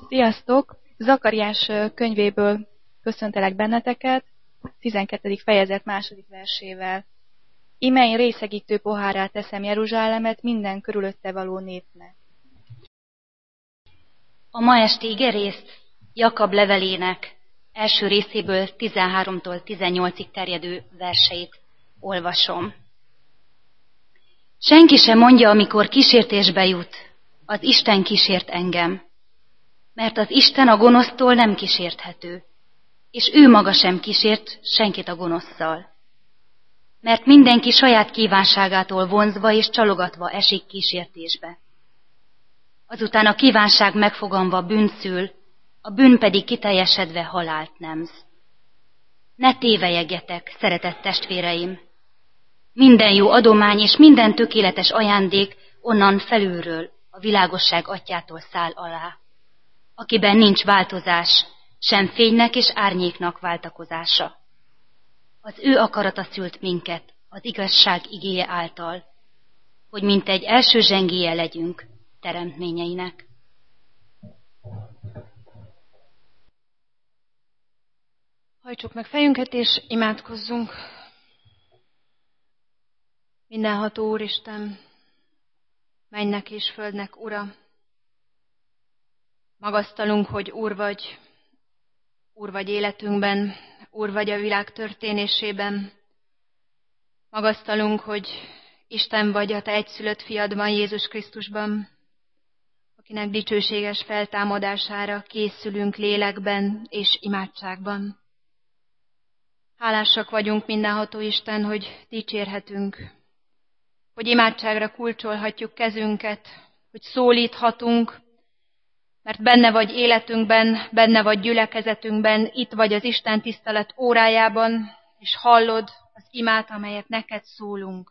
Sziasztok! Zakariás könyvéből köszöntelek benneteket, 12. fejezet 2. versével. Íme én részegítő pohárát teszem Jeruzsálemet minden körülötte való népnek. A ma esti igerészt Jakab levelének első részéből 13-tól 18-ig terjedő verseit olvasom. Senki sem mondja, amikor kísértésbe jut, az Isten kísért engem, mert az Isten a gonosztól nem kísérthető, és ő maga sem kísért senkit a gonoszszal. Mert mindenki saját kívánságától vonzva és csalogatva esik kísértésbe. Azután a kívánság megfoganva bűnt szül, a bűn pedig kiteljesedve halált nemz. Ne tévelyegjetek, szeretett testvéreim! Minden jó adomány és minden tökéletes ajándék onnan felülről, a világosság atyától száll alá, akiben nincs változás, sem fénynek és árnyéknak váltakozása. Az ő akarata szült minket az igazság igéje által, hogy mintegy első zsengéje legyünk teremtményeinek. Hajtsuk meg fejünket és imádkozzunk. Mindenható Úristen, mennynek és földnek Ura, magasztalunk, hogy Úr vagy életünkben, Úr vagy a világ történésében. Magasztalunk, hogy Isten vagy a Te egyszülött fiadban, Jézus Krisztusban, akinek dicsőséges feltámadására készülünk lélekben és imádságban. Hálásak vagyunk, mindenható Isten, hogy dicsérhetünk, hogy imádságra kulcsolhatjuk kezünket, hogy szólíthatunk, mert benne vagy életünkben, benne vagy gyülekezetünkben, itt vagy az Isten tisztelet órájában, és hallod az imát, amelyet neked szólunk.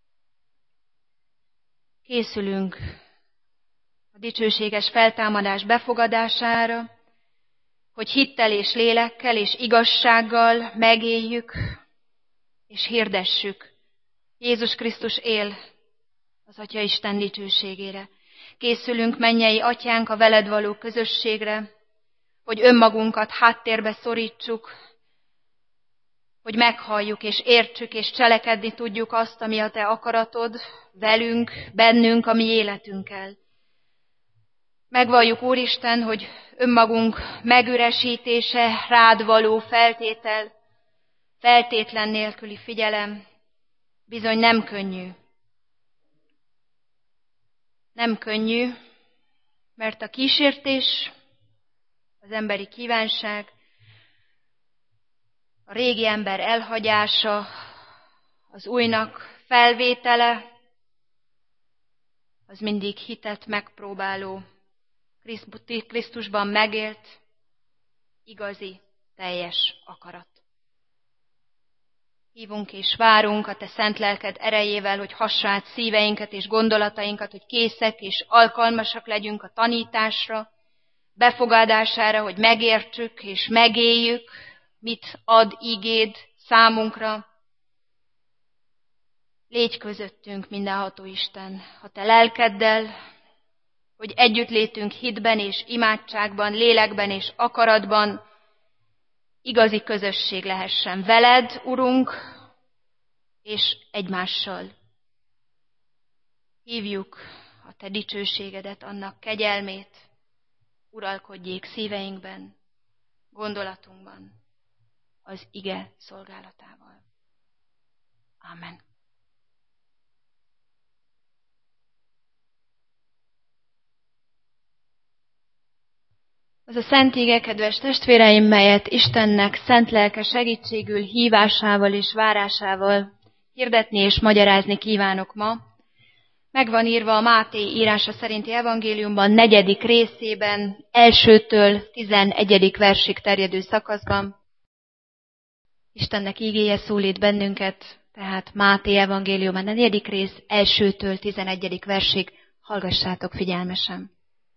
Készülünk a dicsőséges feltámadás befogadására, hogy hittel és lélekkel és igazsággal megéljük és hirdessük. Jézus Krisztus él az Atya Isten dicsőségére. Készülünk, mennyei Atyánk, a veled való közösségre, hogy önmagunkat háttérbe szorítsuk, hogy meghalljuk és értsük és cselekedni tudjuk azt, ami a Te akaratod velünk, bennünk, a mi életünkkel. Megvalljuk, Úristen, hogy önmagunk megüresítése, rád való feltétlen nélküli figyelem bizony nem könnyű. Nem könnyű, mert a kísértés, az emberi kívánság, a régi ember elhagyása, az újnak felvétele, az mindig hitet megpróbáló, Krisztusban megélt, igazi, teljes akarat. Hívunk és várunk a Te szent lelked erejével, hogy hassa át szíveinket és gondolatainkat, hogy készek és alkalmasak legyünk a tanításra, befogadására, hogy megértsük és megéljük, mit ad igéd számunkra. Légy közöttünk, mindenható Isten, a Te lelkeddel, hogy együttlétünk hitben és imádságban, lélekben és akaratban igazi közösség lehessen veled, Urunk, és egymással. Hívjuk a Te dicsőségedet, annak kegyelmét, uralkodjék szíveinkben, gondolatunkban, az ige szolgálatával. Amen. Az a szent ige, kedves testvéreim, melyet Istennek szent lelke segítségül hívásával és várásával hirdetni és magyarázni kívánok ma, meg van írva a Máté írása szerinti evangéliumban 4. részében, 1-től 11. versig terjedő szakaszban. Istennek igéje szólít bennünket, tehát Máté evangélium a 4. rész, 1-től 11. versig, hallgassátok figyelmesen.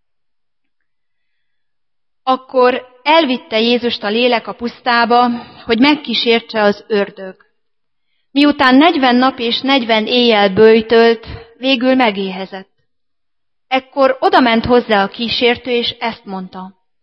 Akkor elvitte Jézust a lélek a pusztába, hogy megkísértse az ördög. Miután 40 nap és 40 éjjel böjtölt, végül megéhezett. Ekkor odament hozzá a kísértő, és ezt mondta.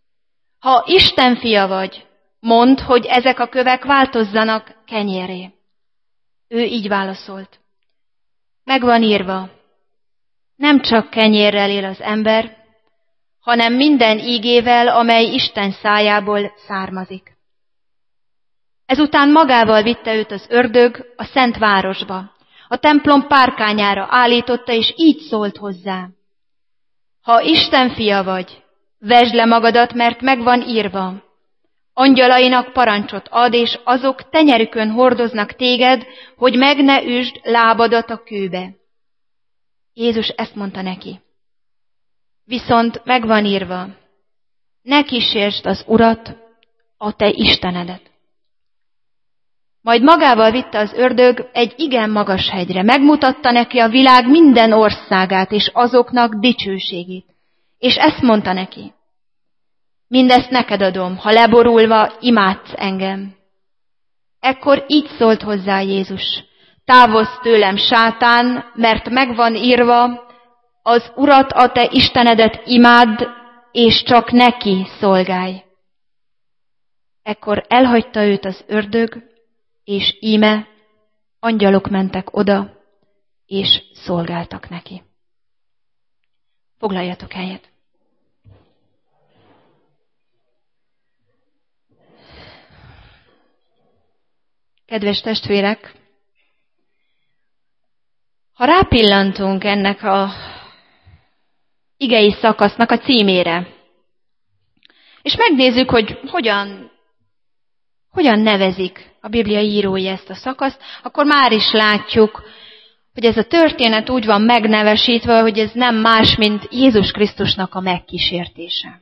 ha Isten fia vagy, mondd, hogy ezek a kövek változzanak kenyérré. Ő így válaszolt. Meg van írva, nem csak kenyérrel él az ember, hanem minden ígével, amely Isten szájából származik. Ezután magával vitte őt az ördög a szent városba. A templom párkányára állította, és így szólt hozzá. Ha Isten fia vagy, vesd le magadat, mert meg van írva. Angyalainak parancsot ad, és azok tenyerükön hordoznak téged, hogy meg ne üsd lábadat a kőbe. Jézus ezt mondta neki. Viszont meg van írva, ne kísérsd az Urat, a te Istenedet. Majd magával vitte az ördög egy igen magas hegyre, megmutatta neki a világ minden országát és azoknak dicsőségét. És ezt mondta neki, mindezt neked adom, ha leborulva imádsz engem. Ekkor így szólt hozzá Jézus, távozz tőlem, sátán, mert megvan írva, az Urat, a te Istenedet imádd, és csak neki szolgálj. Ekkor elhagyta őt az ördög, és íme angyalok mentek oda, és szolgáltak neki. Foglaljatok helyet. Kedves testvérek, ha rápillantunk ennek a igei szakasznak a címére, és megnézzük, hogy hogyan nevezik a Biblia írói ezt a szakaszt, akkor már is látjuk, hogy ez a történet úgy van megnevesítve, hogy ez nem más, mint Jézus Krisztusnak a megkísértése.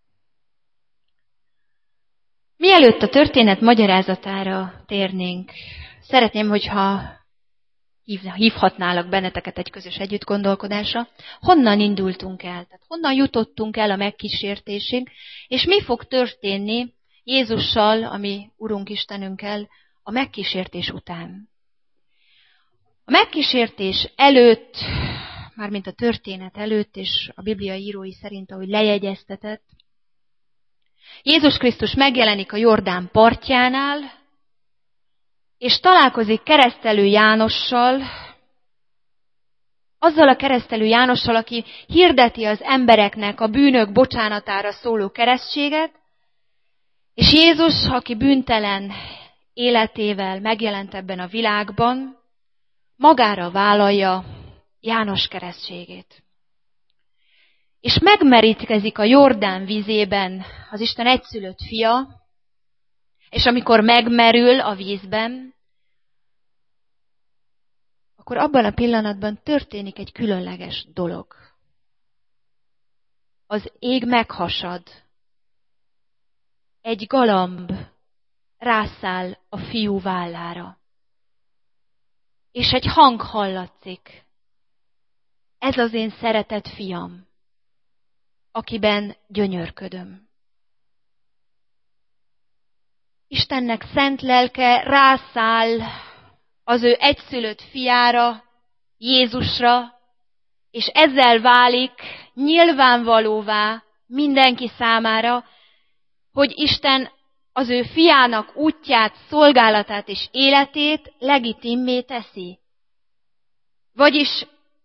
Mielőtt a történet magyarázatára térnénk, szeretném, hogyha hívhatnálak benneteket egy közös együttgondolkodásra, honnan indultunk el, tehát honnan jutottunk el a megkísértésig, és mi fog történni Jézussal, ami Urunk Istenünkkel, a megkísértés után. A megkísértés előtt, mármint a történet előtt, és a Biblia írói szerint, ahogy lejegyeztetett, Jézus Krisztus megjelenik a Jordán partjánál, és találkozik Keresztelő Jánossal, azzal a Keresztelő Jánossal, aki hirdeti az embereknek a bűnök bocsánatára szóló keresztséget, és Jézus, aki bűntelen életével megjelent ebben a világban, magára vállalja János keresztségét. És megmerítkezik a Jordán vízében az Isten egyszülött fia, és amikor megmerül a vízben, akkor abban a pillanatban történik egy különleges dolog. Az ég meghasad, egy galamb rászáll a fiú vállára, és egy hang hallatszik. Ez az én szeretett fiam, akiben gyönyörködöm. Istennek szent lelke rászáll az ő egyszülött fiára, Jézusra, és ezzel válik nyilvánvalóvá mindenki számára, hogy Isten az ő fiának útját, szolgálatát és életét legitimmé teszi. Vagyis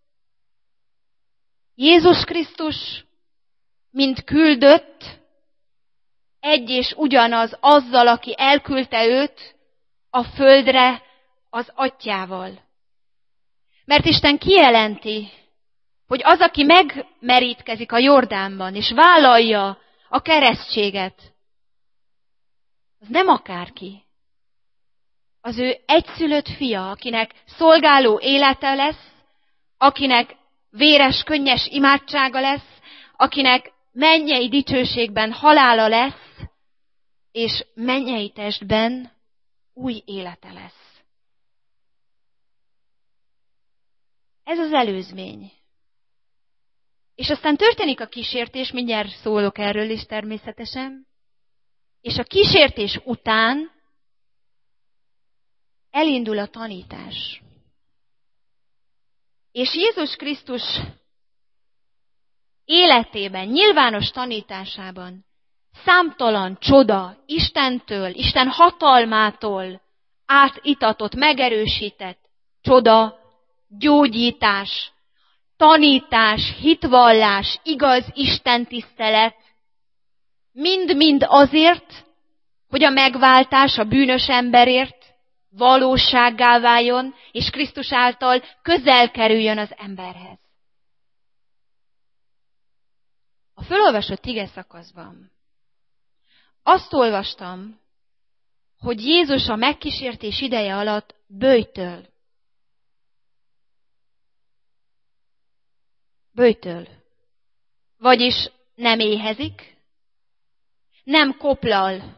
Jézus Krisztus, mint küldött, egy és ugyanaz azzal, aki elküldte őt a földre az Atyával. Mert Isten kijelenti, hogy az, aki megmerítkezik a Jordánban, és vállalja a keresztséget, az nem akárki. Az ő egyszülött fia, akinek szolgáló élete lesz, akinek véres, könnyes imádsága lesz, akinek mennyei dicsőségben halála lesz, és mennyei testben új élete lesz. Ez az előzmény. És aztán történik a kísértés, mindjárt szólok erről is természetesen, és a kísértés után elindul a tanítás. És Jézus Krisztus életében, nyilvános tanításában számtalan csoda Istentől, Isten hatalmától átitatott, megerősített csoda, gyógyítás, tanítás, hitvallás, igaz istentisztelet, mind-mind azért, hogy a megváltás a bűnös emberért valósággá váljon, és Krisztus által közel kerüljön az emberhez. A fölolvasott igeszakaszban azt olvastam, hogy Jézus a megkísértés ideje alatt böjtöl. Vagyis nem éhezik, nem koplal,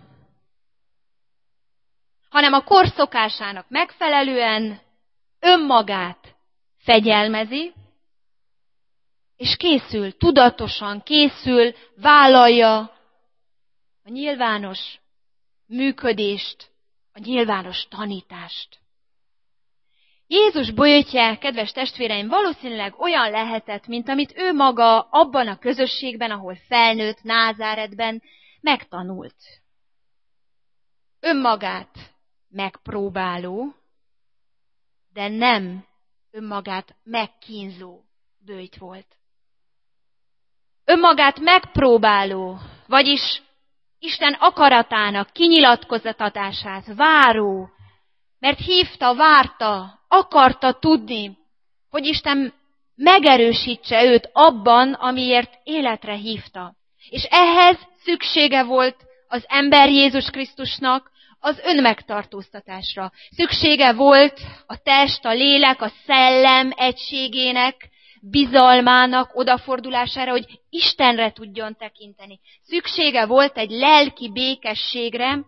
hanem a kor szokásának megfelelően önmagát fegyelmezi, és készül, tudatosan készül, vállalja a nyilvános működést, a nyilvános tanítást. Jézus böjtje, kedves testvéreim, valószínűleg olyan lehetett, mint amit ő maga abban a közösségben, ahol felnőtt, Názáretben megtanult. Önmagát megpróbáló, de nem önmagát megkínzó böjt volt. Önmagát megpróbáló, vagyis Isten akaratának kinyilatkoztatását váró, mert hívta, várta, akarta tudni, hogy Isten megerősítse őt abban, amiért életre hívta. És ehhez szüksége volt az ember Jézus Krisztusnak az önmegtartóztatásra. Szüksége volt a test, a lélek, a szellem egységének, bizalmának odafordulására, hogy Istenre tudjon tekinteni. Szüksége volt egy lelki békességre,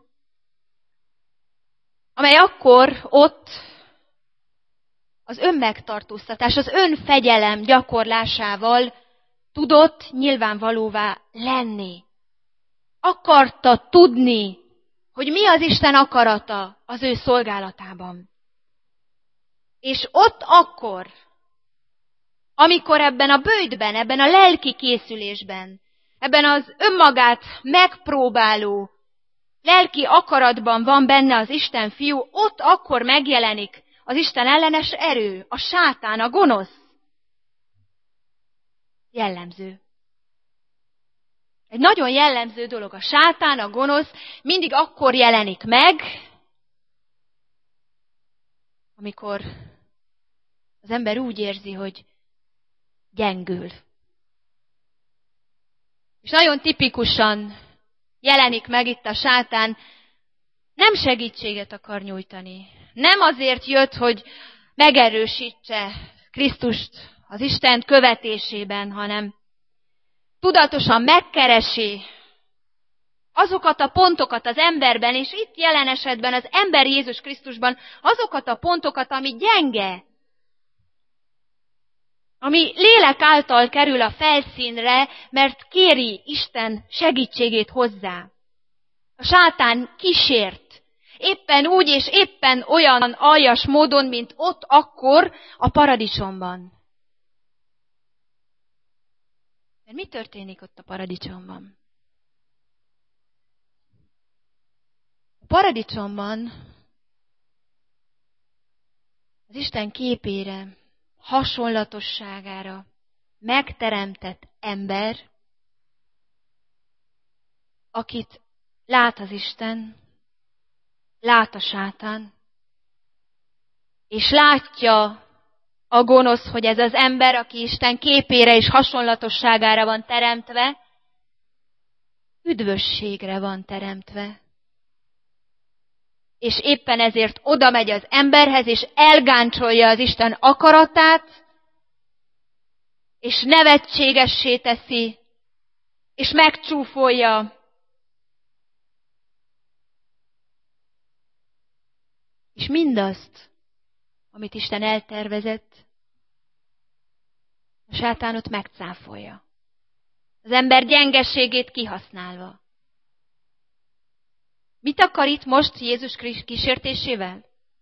amely akkor ott az önmegtartóztatás, az önfegyelem gyakorlásával tudott nyilvánvalóvá lenni. Akarta tudni, hogy mi az Isten akarata az ő szolgálatában. És ott akkor, amikor ebben a böjtben, ebben a lelki készülésben, ebben az önmagát megpróbáló lelki akaratban van benne az Isten fiú, ott akkor megjelenik az Isten ellenes erő, a sátán, a gonosz. Jellemző. Egy nagyon jellemző dolog. A sátán, a gonosz mindig akkor jelenik meg, amikor az ember úgy érzi, hogy gyengül. És nagyon tipikusan jelenik meg itt a sátán, nem segítséget akar nyújtani. Nem azért jött, hogy megerősítse Krisztust az Isten követésében, hanem tudatosan megkeresi azokat a pontokat az emberben, és itt jelen esetben az ember Jézus Krisztusban azokat a pontokat, ami gyenge, ami lélek által kerül a felszínre, mert kéri Isten segítségét hozzá. A sátán kísért, éppen úgy és éppen olyan aljas módon, mint ott akkor a paradicsomban. Mert mi történik ott a paradicsomban? A paradicsomban az Isten képére, hasonlatosságára megteremtett ember, akit lát az Isten, lát a sátán, és látja a gonosz, hogy ez az ember, aki Isten képére és hasonlatosságára van teremtve, üdvösségre van teremtve. És éppen ezért oda megy az emberhez, és elgáncsolja az Isten akaratát, és nevetségessé teszi, és megcsúfolja. És mindazt, amit Isten eltervezett, a sátánot megcáfolja. Az ember gyengeségét kihasználva. Mit akar itt most Jézus kísértésével?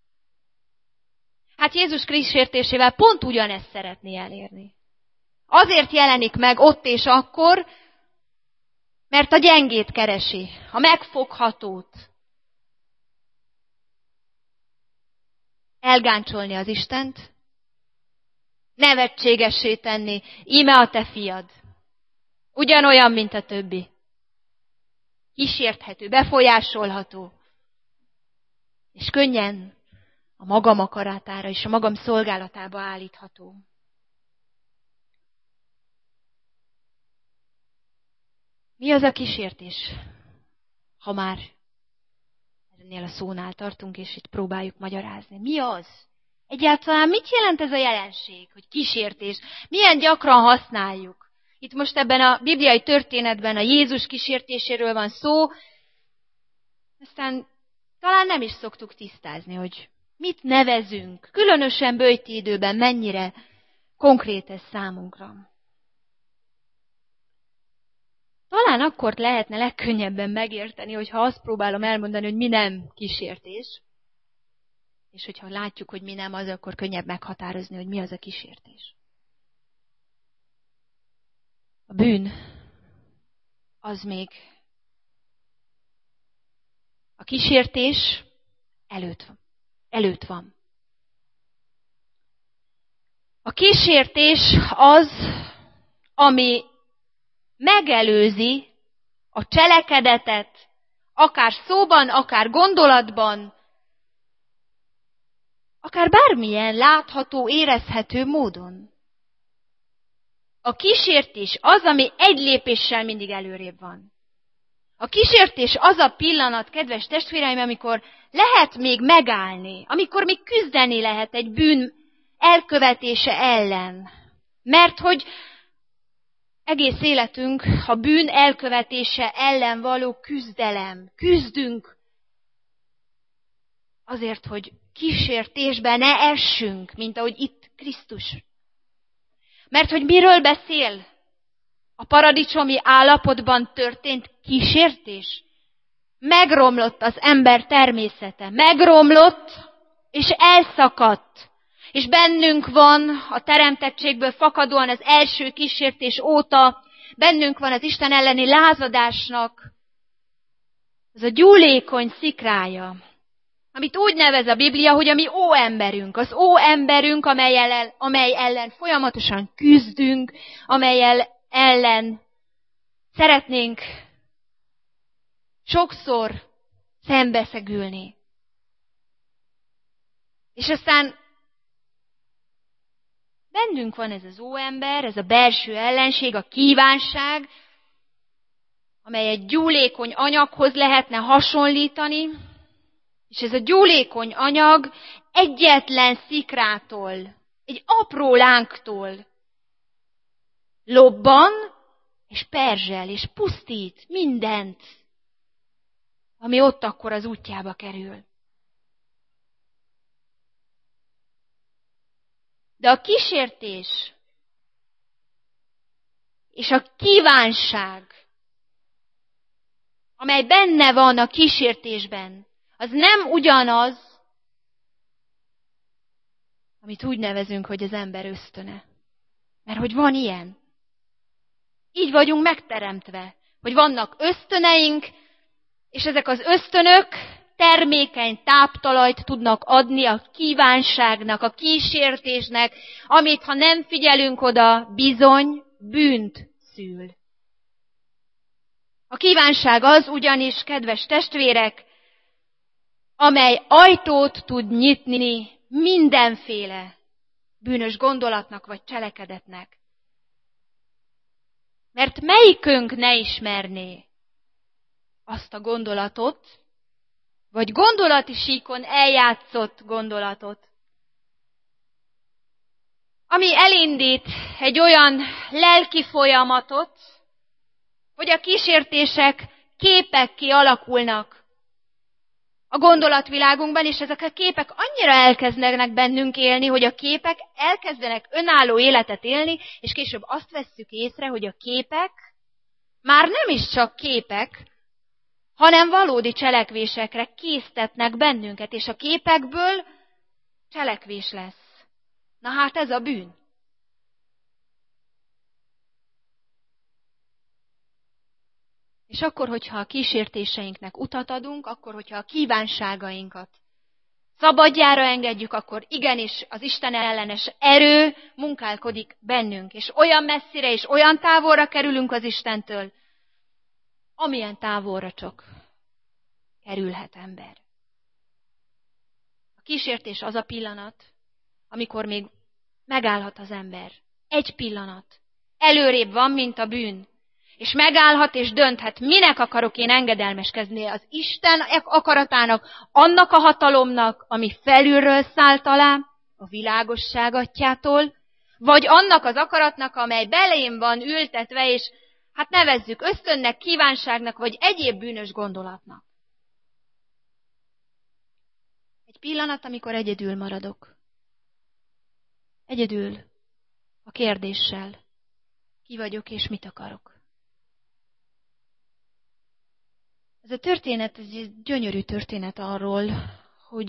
Hát Jézus kísértésével pont ugyanezt szeretné elérni. Azért jelenik meg ott és akkor, Mert a gyengét keresi, a megfoghatót. Elgáncsolni az Istent, nevetségessé tenni, íme a te fiad. Ugyanolyan, mint a többi. Kísérthető, befolyásolható. És könnyen a magam akaratára és a magam szolgálatába állítható. Mi az a kísértés? Ha már ennél a szónál tartunk, és itt próbáljuk magyarázni. Mi az? Egyáltalán mit jelent ez a jelenség, hogy kísértés? Milyen gyakran használjuk? Itt most ebben a bibliai történetben a Jézus kísértéséről van szó, aztán talán nem is szoktuk tisztázni, hogy mit nevezünk, különösen böjti időben mennyire konkrét ez számunkra. Talán akkor lehetne legkönnyebben megérteni, hogyha azt próbálom elmondani, hogy mi nem kísértés, és hogyha látjuk, hogy mi nem az, akkor könnyebb meghatározni, hogy mi az a kísértés. A bűn az még a kísértés előtt van. A kísértés az, ami megelőzi a cselekedetet, akár szóban, akár gondolatban, akár bármilyen látható, érezhető módon. A kísértés az, ami egy lépéssel mindig előrébb van. A kísértés az a pillanat, kedves testvéreim, amikor lehet még megállni, amikor még küzdeni lehet egy bűn elkövetése ellen. Mert hogy egész életünk a bűn elkövetése ellen való küzdelem. Küzdünk azért, hogy kísértésbe ne essünk, mint ahogy itt Krisztus. Mert hogy miről beszél? A paradicsomi állapotban történt kísértés. Megromlott az ember természete. Megromlott és elszakadt. És bennünk van a teremtettségből fakadóan az első kísértés óta, bennünk van az Isten elleni lázadásnak ez a gyúlékony szikrája, amit úgy nevez a Biblia, hogy a mi óemberünk. Az óemberünk, amely ellen folyamatosan küzdünk, amely ellen szeretnénk sokszor szembeszegülni. És aztán bennünk van ez az óember, ez a belső ellenség, a kívánság, amely egy gyúlékony anyaghoz lehetne hasonlítani, és ez a gyúlékony anyag egyetlen szikrától, egy apró lángtól lobban, és perzsel, és pusztít mindent, ami ott akkor az útjába kerül. De a kísértés és a kívánság, amely benne van a kísértésben, az nem ugyanaz, amit úgy nevezünk, hogy az ember ösztöne. Mert hogy van ilyen. Így vagyunk megteremtve, hogy vannak ösztöneink, és ezek az ösztönök termékeny táptalajt tudnak adni a kívánságnak, a kísértésnek, amit, ha nem figyelünk oda, bizony bűnt szül. A kívánság az ugyanis, kedves testvérek, amely ajtót tud nyitni mindenféle bűnös gondolatnak vagy cselekedetnek. Mert melyikünk ne ismerné azt a gondolatot, vagy gondolati síkon eljátszott gondolatot, ami elindít egy olyan lelki folyamatot, hogy a kísértések képek kialakulnak a gondolatvilágunkban, és ezek a képek annyira elkezdenek bennünk élni, hogy a képek elkezdenek önálló életet élni, és később azt vesszük észre, hogy a képek már nem is csak képek, hanem valódi cselekvésekre késztetnek bennünket, és a képekből cselekvés lesz. Na hát ez a bűn. És akkor, hogyha a kísértéseinknek utat adunk, akkor, hogyha a kívánságainkat szabadjára engedjük, akkor igenis az Isten ellenes erő munkálkodik bennünk, és olyan messzire és olyan távolra kerülünk az Istentől, amilyen távolra csak kerülhet ember. A kísértés az a pillanat, amikor még megállhat az ember. Egy pillanat. Előrébb van, mint a bűn. És megállhat és dönthet, minek akarok én engedelmeskedni, az Isten akaratának, annak a hatalomnak, ami felülről szállt alá, a világosság atyától, vagy annak az akaratnak, amely belém van ültetve, és hát nevezzük ösztönnek, kívánságnak, vagy egyéb bűnös gondolatnak. Egy pillanat, amikor egyedül maradok. Egyedül a kérdéssel. Ki vagyok és mit akarok? Ez a történet, ez egy gyönyörű történet arról, hogy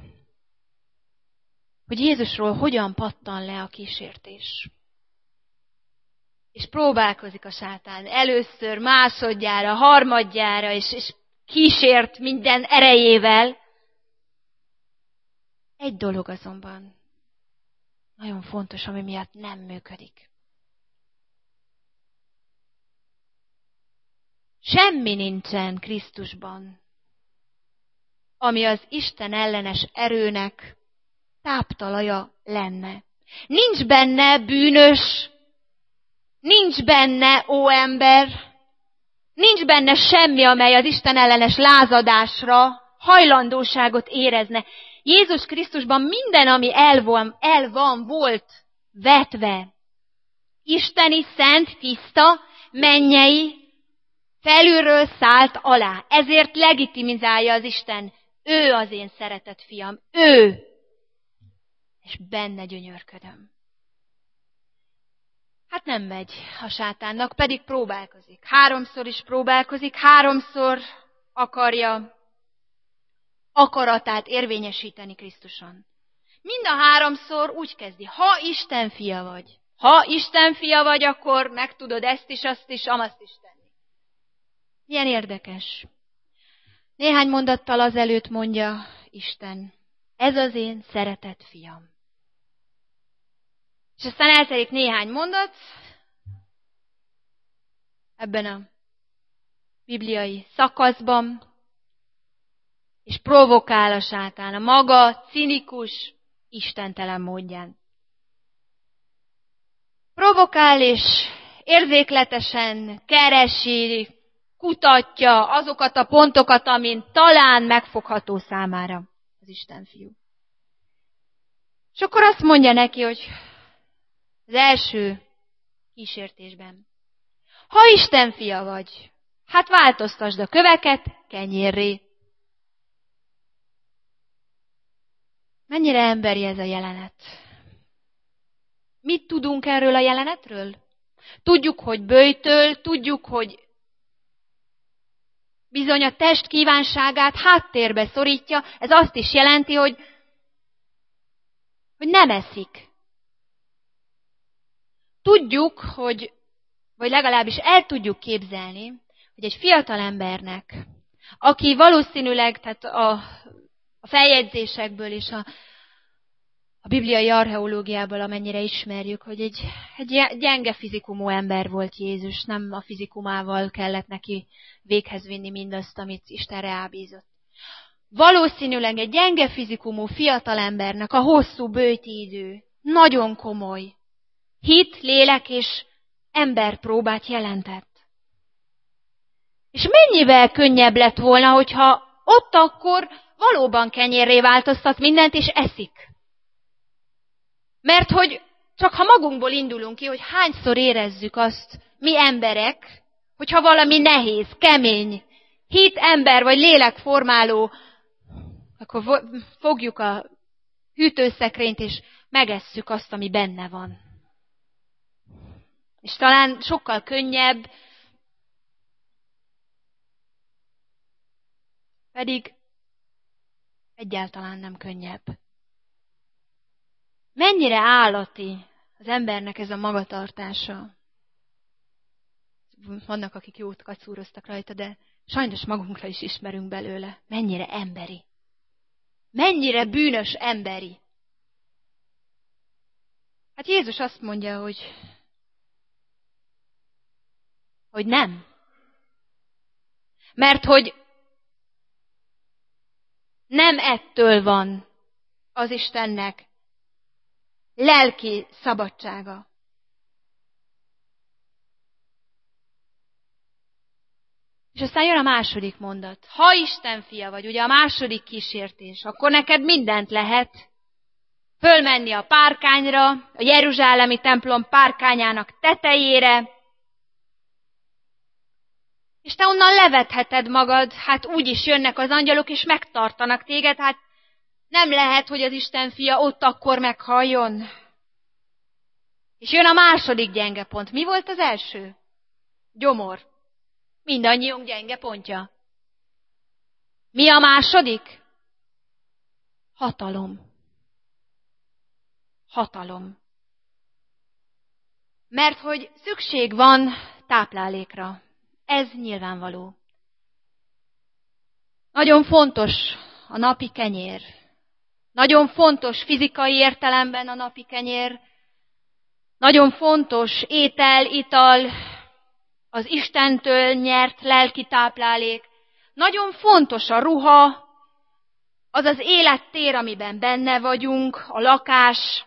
Jézusról hogyan pattan le a kísértés. És próbálkozik a sátán először, másodjára, harmadjára, és kísért minden erejével. Egy dolog azonban nagyon fontos, ami miatt nem működik. Semmi nincsen Krisztusban, ami az Isten ellenes erőnek táptalaja lenne. Nincs benne bűnös, nincs benne óember, nincs benne semmi, amely az Isten ellenes lázadásra hajlandóságot érezne. Jézus Krisztusban minden, ami el van, volt vetve. Isteni, szent, tiszta, mennyei, felülről szállt alá. Ezért legitimizálja az Isten. Ő az én szeretett fiam. Ő. És benne gyönyörködöm. Hát nem megy a sátánnak, pedig próbálkozik. 3-szor is próbálkozik, 3-szor akarja akaratát érvényesíteni Krisztuson. Mind a 3-szor úgy kezdi, ha Isten fia vagy. Ha Isten fia vagy, akkor meg tudod ezt is, azt is, amazt is tenni. Milyen érdekes. Néhány mondattal azelőtt mondja Isten, ez az én szeretett fiam. És aztán eltelik néhány mondat ebben a bibliai szakaszban, és provokál a sátán a maga cinikus, istentelen módján. Provokál és érzékletesen keresi, kutatja azokat a pontokat, amin talán megfogható számára az Isten fiú. És akkor azt mondja neki, hogy az első kísértésben, ha Isten fia vagy, hát változtasd a köveket kenyérré. Mennyire emberi ez a jelenet? Mit tudunk erről a jelenetről? Tudjuk, hogy böjtöl, tudjuk, hogy bizony a test kívánságát háttérbe szorítja, ez azt is jelenti, hogy nem eszik. Tudjuk, vagy legalábbis el tudjuk képzelni, hogy egy fiatal embernek, aki valószínűleg, tehát a feljegyzésekből és a bibliai archeológiából, amennyire ismerjük, hogy egy gyenge fizikumú ember volt Jézus, nem a fizikumával kellett neki véghez vinni mindazt, amit Isten rábízott. Valószínűleg egy gyenge fizikumú fiatal embernek a hosszú böjti idő nagyon komoly hit, lélek és emberpróbát jelentett. És mennyivel könnyebb lett volna, hogyha ott akkor valóban kenyérré változtat mindent, és eszik. Mert hogy csak ha magunkból indulunk ki, hogy hányszor érezzük azt, mi emberek, hogyha valami nehéz, kemény, hit, ember vagy lélekformáló, akkor fogjuk a hűtőszekrényt, és megesszük azt, ami benne van. És talán sokkal könnyebb, pedig egyáltalán nem könnyebb. Mennyire állati az embernek ez a magatartása. vannak, akik jót kacúroztak rajta, de sajnos magunkra is ismerünk belőle. Mennyire emberi. Mennyire bűnös emberi. Hát Jézus azt mondja, hogy nem. Mert hogy nem ettől van az Istennek lelki szabadsága. És aztán jön a második mondat. Ha Isten fia vagy, ugye a második kísértés, akkor neked mindent lehet. Fölmenni a párkányra, a jeruzsálemi templom párkányának tetejére, és te onnan levetheted magad, hát úgy is jönnek az angyalok, és megtartanak téged, hát nem lehet, hogy az Isten fia ott akkor meghalljon. És jön a második gyenge pont. Mi volt az első? Gyomor. Mindannyiunk gyenge pontja. Mi a második? Hatalom. Hatalom. Mert hogy szükség van táplálékra. Ez nyilvánvaló. Nagyon fontos a napi kenyér. Nagyon fontos fizikai értelemben a napi kenyér. Nagyon fontos étel, ital, az Istentől nyert lelki táplálék. Nagyon fontos a ruha, az az élettér, amiben benne vagyunk, a lakás.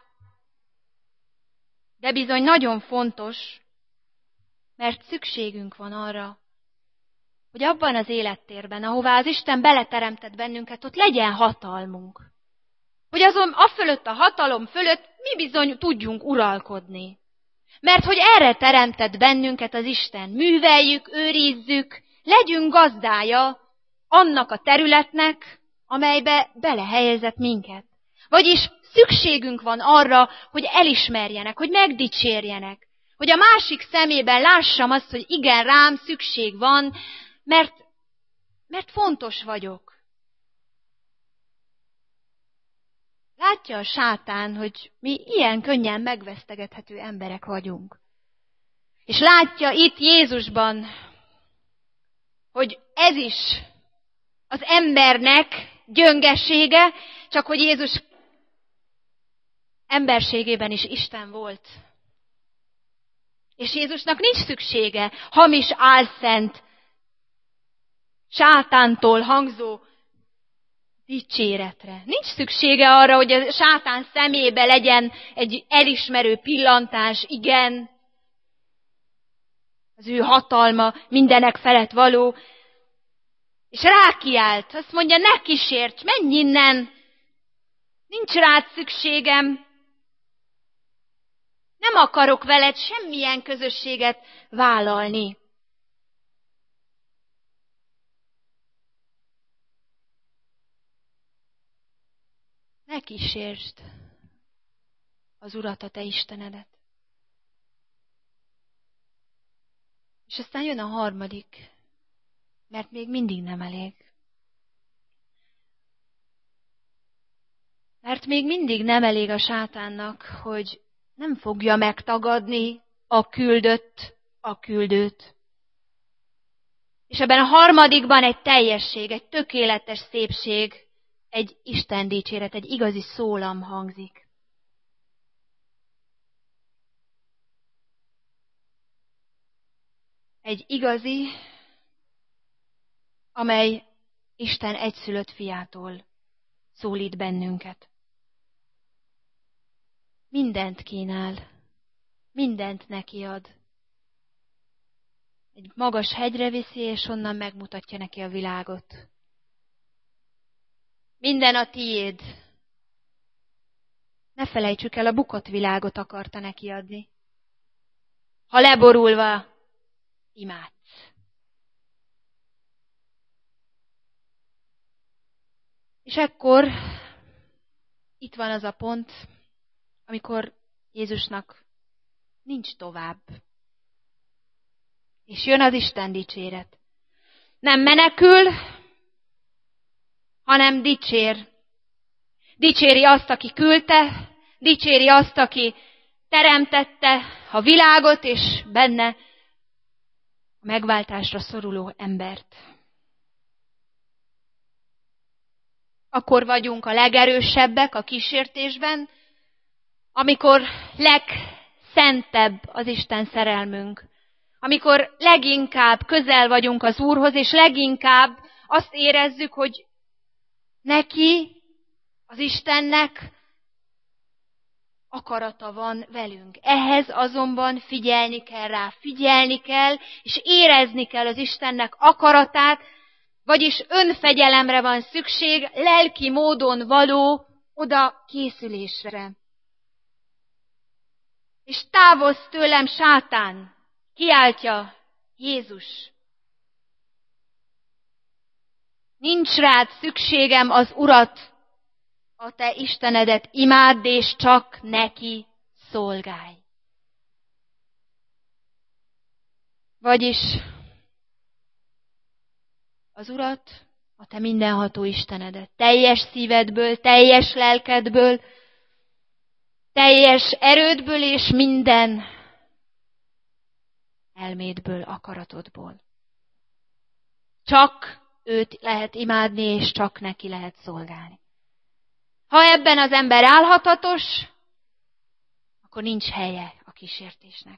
De bizony nagyon fontos, mert szükségünk van arra, hogy abban az élettérben, ahová az Isten beleteremtett bennünket, ott legyen hatalmunk. Hogy azon afölött a hatalom fölött mi bizony tudjunk uralkodni. Mert hogy erre teremtett bennünket az Isten. Műveljük, őrizzük, legyünk gazdája annak a területnek, amelybe belehelyezett minket. Vagyis szükségünk van arra, hogy elismerjenek, hogy megdicsérjenek. Hogy a másik szemében lássam azt, hogy igen, rám szükség van, mert fontos vagyok. Látja a sátán, hogy mi ilyen könnyen megvesztegethető emberek vagyunk. És látja itt Jézusban, hogy ez is az embernek gyöngesége, csak hogy Jézus emberségében is Isten volt. És Jézusnak nincs szüksége hamis álszent, sátántól hangzó dicséretre. Nincs szüksége arra, hogy a sátán szemébe legyen egy elismerő pillantás, igen, az ő hatalma mindenek felett való. És rákiált, azt mondja, ne kísérts, menj innen, nincs rád szükségem, nem akarok veled semmilyen közösséget vállalni. Ne kísérsd az Urat, a te Istenedet. És aztán jön a harmadik, mert még mindig nem elég. Mert még mindig nem elég a sátánnak, hogy nem fogja megtagadni a küldött a küldőt. És ebben a harmadikban egy teljesség, egy tökéletes szépség, egy Isten dicséret, egy igazi szólam hangzik. Egy igazi, amely Isten egyszülött fiától szólít bennünket. Mindent kínál, mindent neki ad. Egy magas hegyre viszi, és onnan megmutatja neki a világot. Minden a tiéd. Ne felejtsük el, a bukott világot akarta neki adni. Ha leborulva imádsz. És ekkor itt van az a pont, amikor Jézusnak nincs tovább. És jön az Isten dicséret. Nem menekül, hanem dicsér. Dicséri azt, aki küldte, dicséri azt, aki teremtette a világot, és benne a megváltásra szoruló embert. Akkor vagyunk a legerősebbek a kísértésben, amikor legszentebb az Isten szerelmünk, amikor leginkább közel vagyunk az Úrhoz, és leginkább azt érezzük, hogy neki, az Istennek akarata van velünk. Ehhez azonban figyelni kell rá, figyelni kell, és érezni kell az Istennek akaratát, vagyis önfegyelemre van szükség, lelki módon való oda készülésre. És távozz tőlem, sátán, kiáltja Jézus. Nincs rád szükségem, az Urat, a te Istenedet imádd, és csak neki szolgálj. Vagyis az Urat, a te mindenható Istenedet, teljes szívedből, teljes lelkedből, teljes erődből és minden elmédből, akaratodból. Csak őt lehet imádni, és csak neki lehet szolgálni. Ha ebben az ember álhatatos, akkor nincs helye a kísértésnek.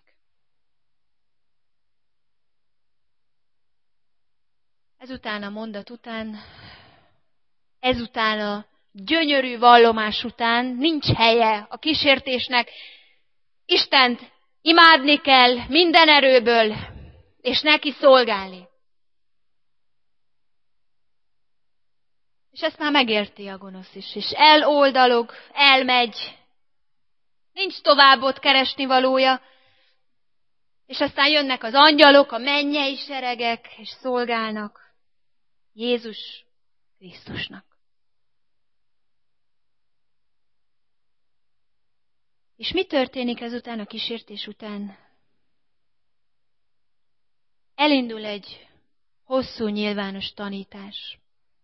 Ezután a mondat után, ezután a gyönyörű vallomás után nincs helye a kísértésnek. Istent imádni kell minden erőből, és neki szolgálni. És ezt már megérti a gonosz is, és eloldalog, elmegy, nincs tovább ott keresni valója, és aztán jönnek az angyalok, a mennyei seregek, és szolgálnak Jézus Krisztusnak. És mi történik ezután, a kísértés után? Elindul egy hosszú nyilvános tanítás,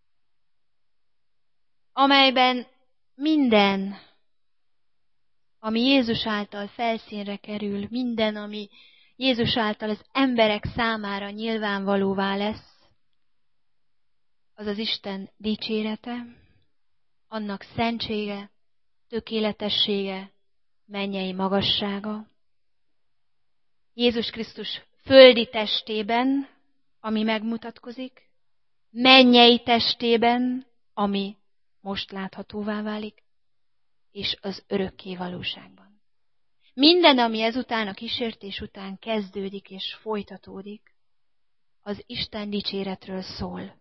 amelyben minden, ami Jézus által felszínre kerül, minden, ami Jézus által az emberek számára nyilvánvalóvá lesz, az az Isten dicsérete, annak szentsége, tökéletessége, mennyei magassága. Jézus Krisztus földi testében, ami megmutatkozik, mennyei testében, ami most láthatóvá válik, és az örökké valóságban. Minden, ami ezután, a kísértés után kezdődik és folytatódik, az Isten dicséretről szól.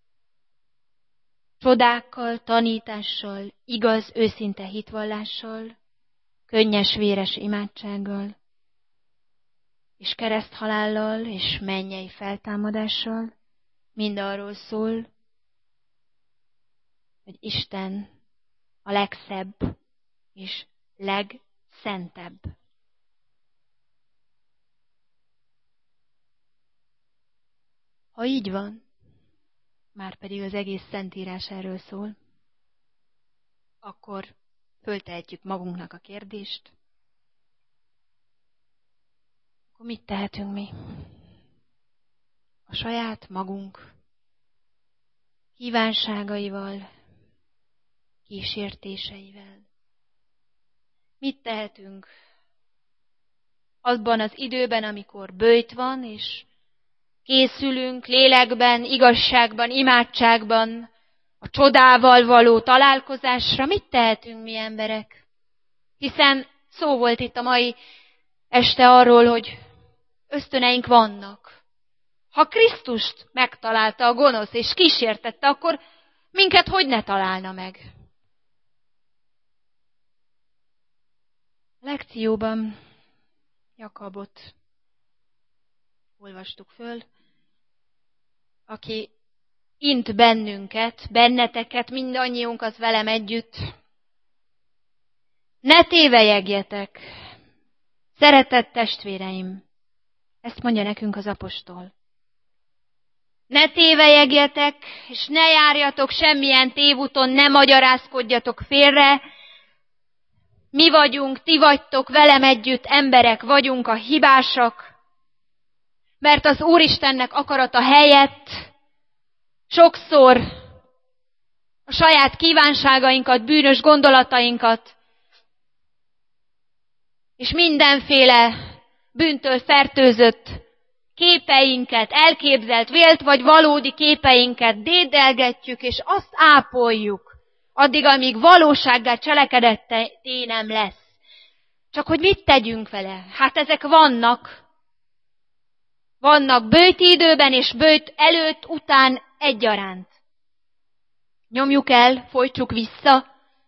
Csodákkal, tanítással, igaz, őszinte hitvallással, könnyes, véres imádsággal, és kereszthalállal, és mennyei feltámadással, mind arról szól, hogy Isten a legszebb és legszentebb. Ha így van, márpedig az egész Szentírás erről szól, akkor föltehetjük magunknak a kérdést, akkor mit tehetünk mi? A saját magunk kívánságaival, kísértéseivel. Mit tehetünk abban az időben, amikor böjt van, és készülünk lélekben, igazságban, imádságban, a csodával való találkozásra? Mit tehetünk mi emberek? Hiszen szó volt itt a mai este arról, hogy ösztöneink vannak. Ha Krisztust megtalálta a gonosz és kísértette, akkor minket hogy ne találna meg? A lekcióban Jakabot olvastuk föl, aki int bennünket, benneteket, mindannyiunkat velem együtt. Ne tévelyegjetek, szeretett testvéreim! Ezt mondja nekünk az apostol. Ne tévelyegjetek, és ne járjatok semmilyen tévúton, ne magyarázkodjatok félre. Mi vagyunk, ti vagytok velem együtt, emberek vagyunk, a hibásak. mert az Úristennek akarata helyett sokszor a saját kívánságainkat, bűnös gondolatainkat, és mindenféle bűntől fertőzött képeinket, elképzelt, vélt vagy valódi képeinket dédelgetjük, és azt ápoljuk, addig, amíg valósággá cselekedetté nem lesz. Csak hogy mit tegyünk vele? Hát ezek vannak. Vannak böjti időben és böjt előtt, után egyaránt. Nyomjuk el, folytsuk vissza.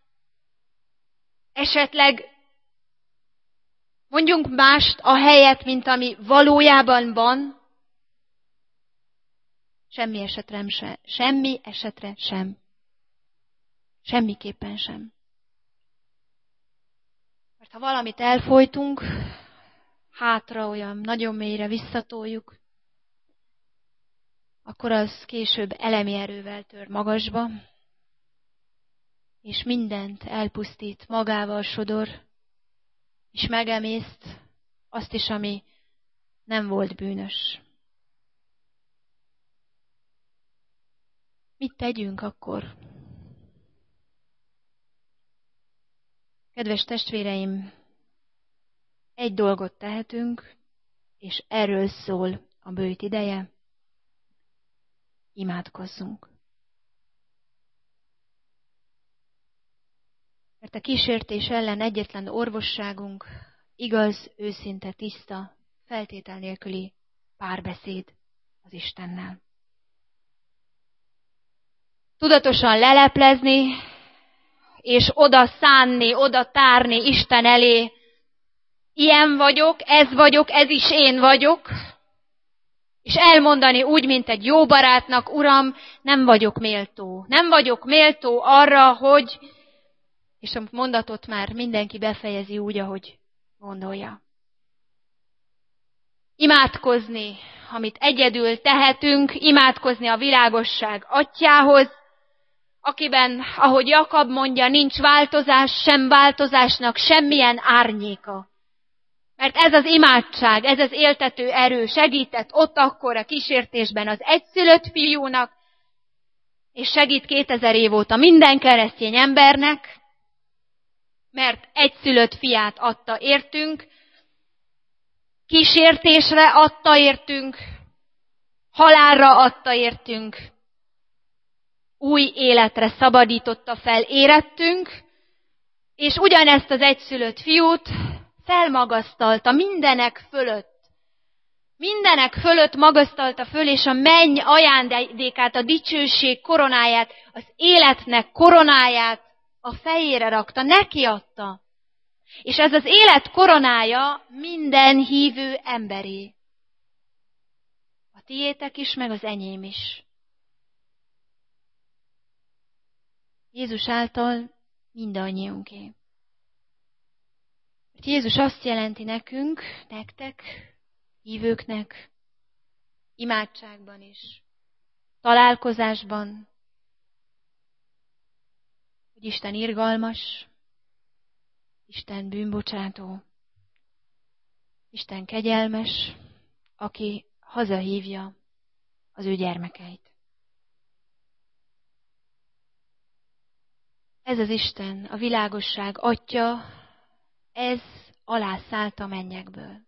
Esetleg mondjunk mást a helyet, mint ami valójában van. Semmi esetre sem. Semmiképpen sem. Mert ha valamit elfojtunk, hátra olyan nagyon mélyre visszatoljuk, akkor az később elemi erővel tör magasba, és mindent elpusztít, magával sodor, és megemészt azt is, ami nem volt bűnös. Mit tegyünk akkor? Kedves testvéreim, egy dolgot tehetünk, és erről szól a böjt ideje. Imádkozzunk. Mert a kísértés ellen egyetlen orvosságunk igaz, őszinte, tiszta, feltétel nélküli párbeszéd az Istennel. Tudatosan leleplezni, és oda szánni, oda tárni Isten elé. Ilyen vagyok, ez is én vagyok. És elmondani úgy, mint egy jó barátnak, Uram, nem vagyok méltó. Nem vagyok méltó arra, hogy... És a mondatot már mindenki befejezi úgy, ahogy gondolja. Imádkozni, amit egyedül tehetünk, imádkozni a világosság Atyához, akiben, ahogy Jakab mondja, nincs változás, sem változásnak semmilyen árnyéka. Mert ez az imádság, ez az éltető erő segített ott akkor a kísértésben az egyszülött fiúnak, és segít 2000 év óta minden keresztény embernek, mert egyszülött fiát adta értünk, kísértésre adta értünk, halálra adta értünk, új életre szabadította fel érettünk, és ugyanezt az egyszülött fiút felmagasztalta mindenek fölött. Mindenek fölött magasztalta föl, és a menny ajándékát, a dicsőség koronáját, az életnek koronáját a fejére rakta, neki adta. És ez az élet koronája minden hívő emberé. A tiétek is, meg az enyém is. Jézus által mindannyiunké. Jézus azt jelenti nekünk, nektek, hívőknek, imádságban is, találkozásban, hogy Isten irgalmas, Isten bűnbocsátó, Isten kegyelmes, aki hazahívja az ő gyermekeit. Ez az Isten, a világosság Atya, ez alászállt a mennyekből.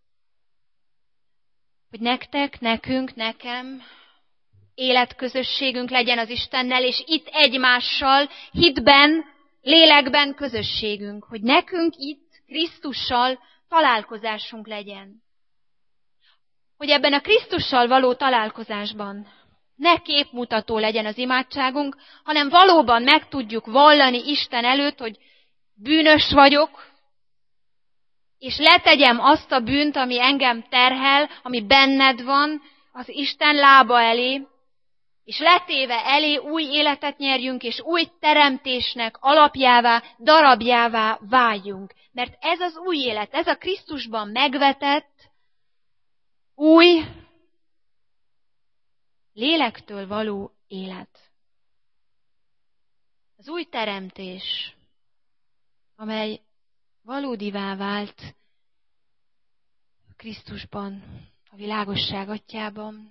Hogy nektek, nekünk, nekem életközösségünk legyen az Istennel, és itt egymással, hitben, lélekben közösségünk. Hogy nekünk itt Krisztussal találkozásunk legyen. Hogy ebben a Krisztussal való találkozásban ne képmutató legyen az imádságunk, hanem valóban meg tudjuk vallani Isten előtt, hogy bűnös vagyok, és letegyem azt a bűnt, ami engem terhel, ami benned van, az Isten lába elé, és letéve elé új életet nyerjünk, és új teremtésnek alapjává, darabjává váljunk. Mert ez az új élet, ez a Krisztusban megvetett, új, lélektől való élet. Az új teremtés, amely valódivá vált Krisztusban, a világosság atyjában,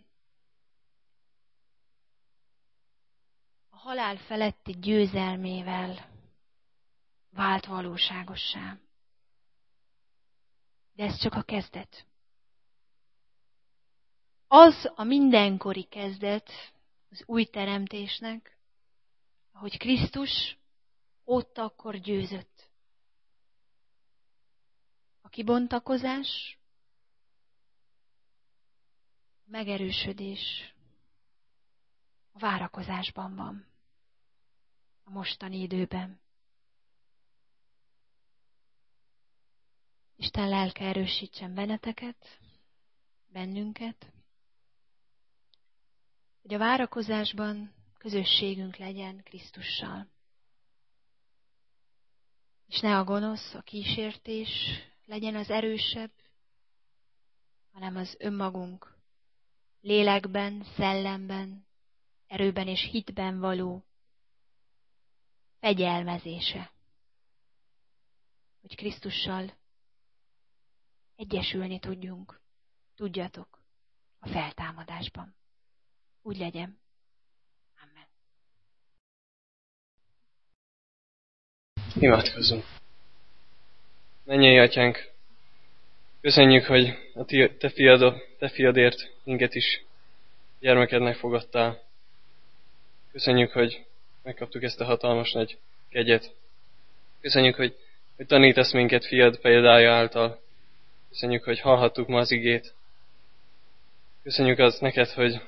a halál feletti győzelmével vált valóságossá. De ez csak a kezdet. Az a mindenkori kezdet az új teremtésnek, ahogy Krisztus ott akkor győzött. A kibontakozás, a megerősödés a várakozásban van, a mostani időben. Isten lelke erősítsen benneteket, bennünket, hogy a várakozásban közösségünk legyen Krisztussal. És ne a gonosz, a kísértés legyen az erősebb, hanem az önmagunk lélekben, szellemben, erőben és hitben való fegyelmezése. Hogy Krisztussal egyesülni tudjatok a feltámadásban. Úgy legyen. Amen. Imádkozzunk. Mennyei Atyánk, köszönjük, hogy a te fiadért minket is gyermekednek fogadtál. Köszönjük, hogy megkaptuk ezt a hatalmas nagy kegyet. Köszönjük, hogy tanítasz minket fiad példája által. Köszönjük, hogy hallhattuk ma az igét. Köszönjük azt neked, hogy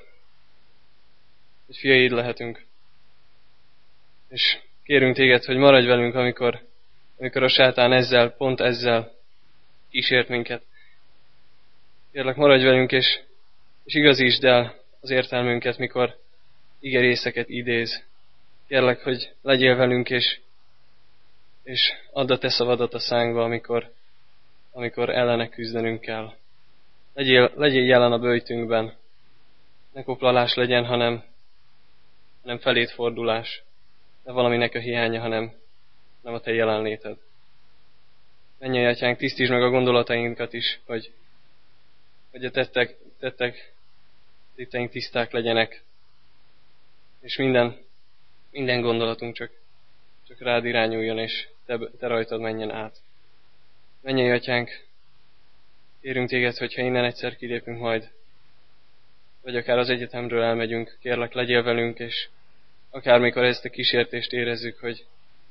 fiaid lehetünk. És kérünk téged, hogy maradj velünk, amikor a sátán pont ezzel kísért minket. Kérlek, maradj velünk, és igazítsd el az értelmünket, mikor igerészeket idéz. Kérlek, hogy legyél velünk, és add a te szavadat a szánkba, amikor ellene küzdenünk kell. Legyél jelen a böjtünkben. Ne koplalás legyen, hanem felét fordulás. Ne valaminek a hiánya, hanem a te jelenléted. Mennyei Atyánk, tisztítsd meg a gondolatainkat is, hogy a tetteink tiszták legyenek, és minden gondolatunk csak rád irányuljon, és te rajtad menjen át. Mennyei Atyánk, kérünk téged, hogyha innen egyszer kilépünk majd, vagy akár az egyetemről elmegyünk, kérlek, legyél velünk, és akármikor ezt a kísértést érezzük, hogy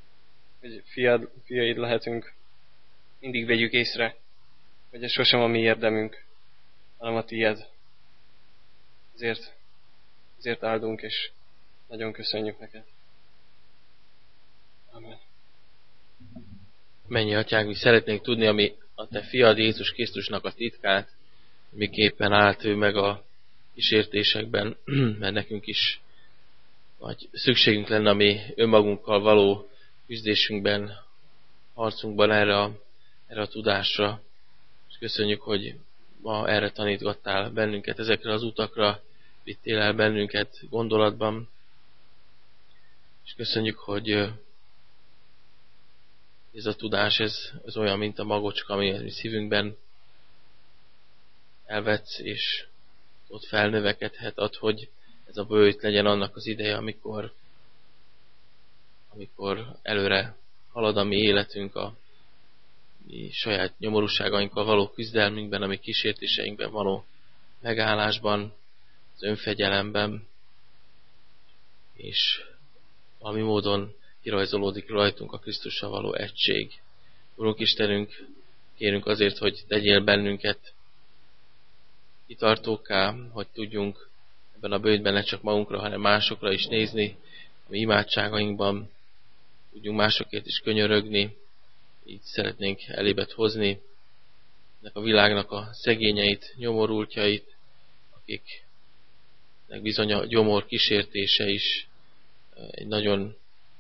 fiaid lehetünk, mindig vegyük észre, hogy ez sosem a mi érdemünk, hanem a tied. Ezért áldunk, és nagyon köszönjük neked. Amen. Mennyei Atyánk, mi szeretnénk tudni, ami a te fiad Jézus Krisztusnak a titkát, miképpen állt ő meg a kísértésekben, mert nekünk is vagy szükségünk lenne a mi önmagunkkal való küzdésünkben, harcunkban erre a tudásra. És köszönjük, hogy ma erre tanítgattál bennünket, ezekre az utakra vittél el bennünket gondolatban. És köszönjük, hogy ez a tudás, ez olyan, mint a magocska, ami a mi szívünkben elvetsz, és ott felnövekedhet, hogy ez a böjt legyen annak az ideje, amikor előre halad a mi életünk, a mi saját nyomorúságainkkal való küzdelmünkben, a mi kísértéseinkben való megállásban, az önfegyelemben, és valami módon kirajzolódik rajtunk a Krisztussal való egység. Urunk Istenünk, kérünk azért, hogy tegyél bennünket kitartókká, hogy tudjunk ebben a böjtben ne csak magunkra, hanem másokra is nézni, a mi imádságainkban tudjunk másokért is könyörögni, így szeretnénk elébet hozni ennek a világnak a szegényeit, nyomorultjait, akiknek bizony a gyomor kísértése is egy nagyon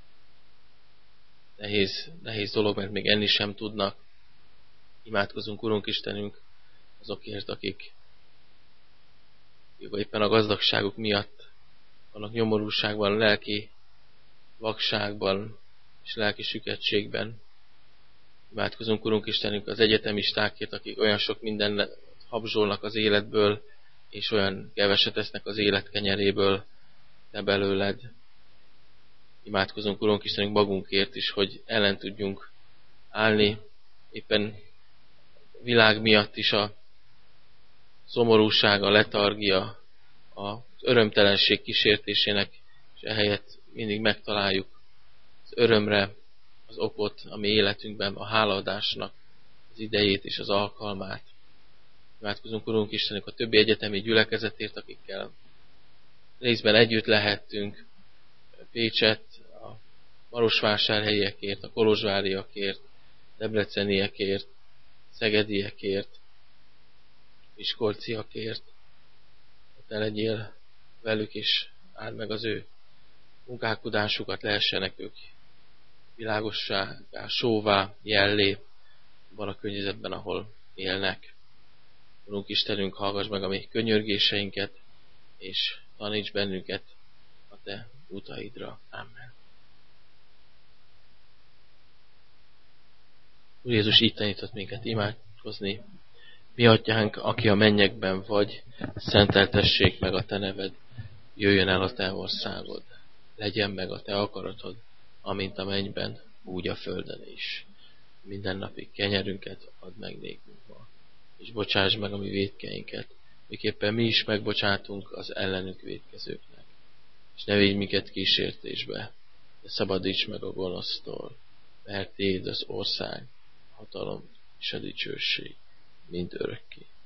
nehéz dolog, mert még enni sem tudnak. Imádkozunk, Urunk Istenünk, azokért, akik éppen a gazdagságuk miatt vannak nyomorúságban, lelki vakságban és lelki süketségben. Imádkozunk, Urunk Istenünk, az egyetemistákért, akik olyan sok mindent habzsolnak az életből, és olyan keveset esznek az élet kenyeréből, te belőled. Imádkozunk, Urunk Istenünk, magunkért is, hogy ellen tudjunk állni, éppen világ miatt is a szomorúság, a letargia, az örömtelenség kísértésének, és ehelyett mindig megtaláljuk az örömre az okot, ami életünkben, a hálaadásnak az idejét és az alkalmát. Imádkozunk, Urunk Istenünk, a többi egyetemi gyülekezetért, akikkel részben együtt lehettünk, Pécset, a marosvásárhelyiekért, a kolozsváriakért, debreceniekért, szegediekért, miskolciakért. Te legyél velük, és áld meg az ő munkálkodásukat, lehessenek ők világossá, sóvá, jellé, abban a környezetben, ahol élnek. Urunk Istenünk, hallgass meg a mi könyörgéseinket, és taníts bennünket a te utaidra. Amen. Úr Jézus, így tanított minket imádkozni. Mi atyánk, aki a mennyekben vagy, szenteltessék meg a te neved, jöjjön el a te országod, legyen meg a te akaratod, amint a mennyben, úgy a földön is. Mindennapi kenyerünket add meg nékünk ma, és bocsáss meg a mi vétkeinket, miképpen mi is megbocsátunk az ellenünk vétkezőknek. És ne védj minket kísértésbe, de szabadíts meg a gonosztól, mert tiéd az ország, a hatalom és a dicsőség, mind örökké.